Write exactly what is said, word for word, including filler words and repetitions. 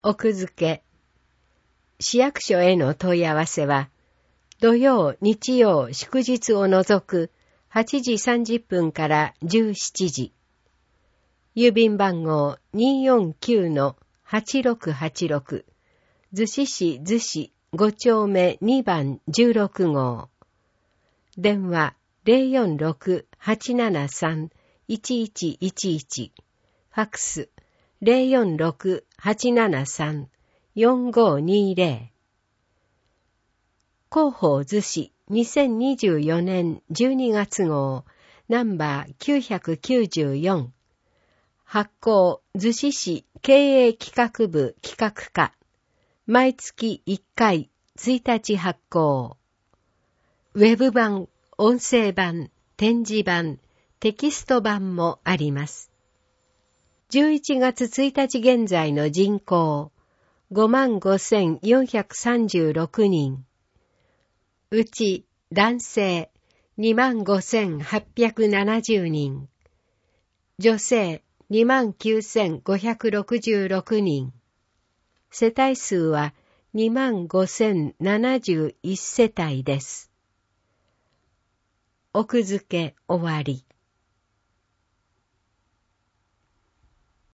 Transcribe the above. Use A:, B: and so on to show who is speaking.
A: 奥付け。市役所への問い合わせは、土曜、日曜、祝日を除くはちじさんじゅっぷんからじゅうしちじ。郵便番号 にーよんきゅうのはちろくはちろく、逗子市逗子ご丁目にばんじゅうろく号。電話 ゼロよんろく はちななさん いちいちいちいち。ファックス ゼロよんろく はちななさん よんごにゼロ。広報逗子にせんにじゅうよねんじゅうにがつ号ナンバーきゅうひゃくきゅうじゅうよん。発行逗子市経営企画部企画課。毎月いっかいついたち発行。ウェブ版、音声版、展示版、テキスト版もあります。じゅういちがつついたち現在の人口ごまんごせんよんひゃくさんじゅうろくにん。うち男性 にまんごせんはっぴゃくななじゅうにん。女性 にまんきゅうせんごひゃくろくじゅうろくにん。世帯数は にまんごせんななじゅういち 世帯です。奥付け終わり。